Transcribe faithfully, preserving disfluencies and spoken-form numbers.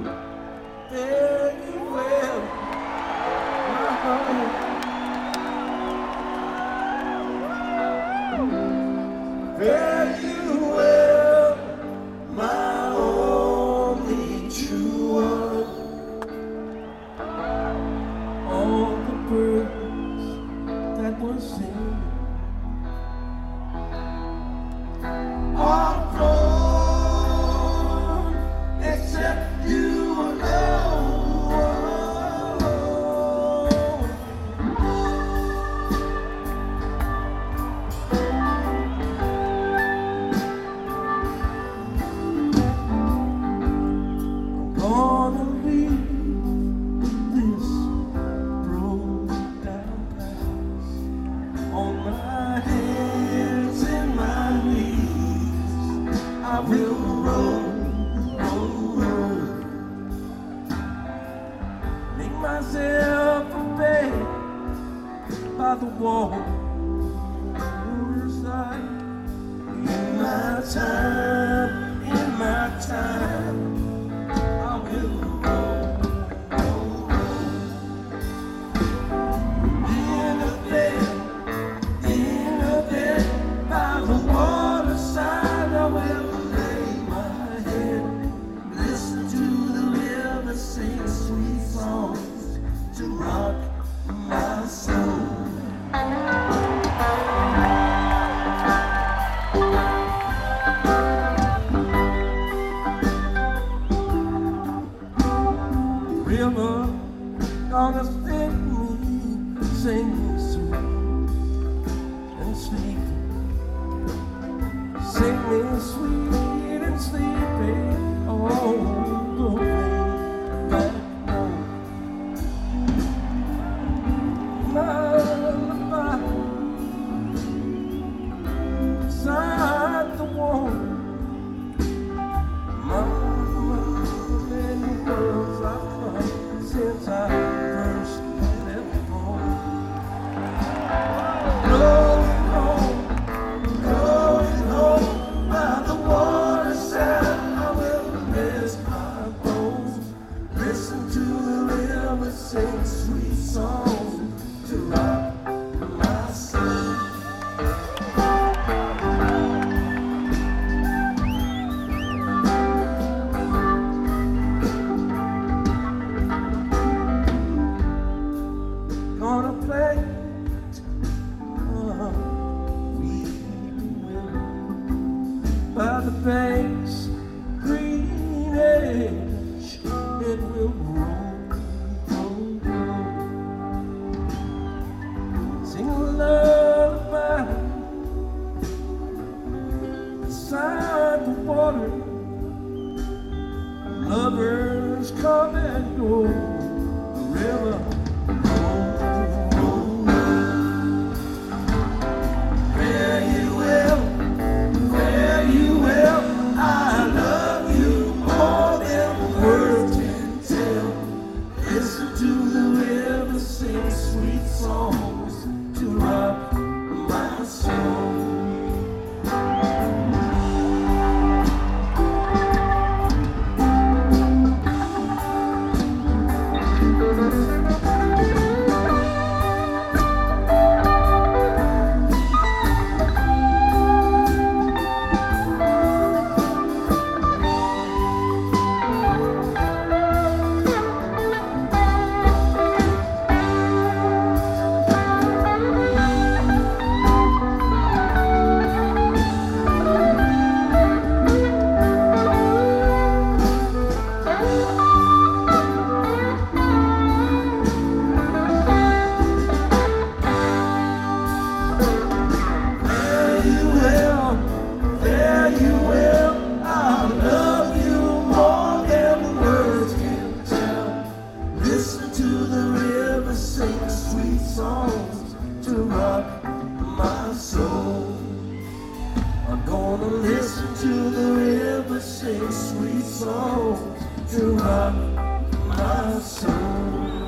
Fare you well, my home. Fare you well, my only true one. All the birds that were singing are gone, except you alone. I'm gonna leave this broke down path on my hands and my knees. I will roll, roll, roll, make myself a bed by the wall. In my time, in my time, I will roll, roll, roll. In a bed, in a bed by the waterside, I will lay my head, listen to the river sing sweet songs to rock my soul. River gonna sing me, sing me sweet and sleep. Sing me sweet and sleepy all the way back home. My lullaby beside the wall. Mama, many worlds I've come since I first left home. Going home, going home by the waterside. I will rest my bones, listen to the river sing sweet songs to rock my soul. Gonna play uh, Weeping Willow by the bank's green edge. It will roll, roll, roll. Sing a lullaby beside the water. Lovers come and go. The river roll, roll, roll. Fare you well, fare you well. I love you more than words can tell. Listen to the river sing sweet songs to rock my soul. Sing sweet songs to rock my soul.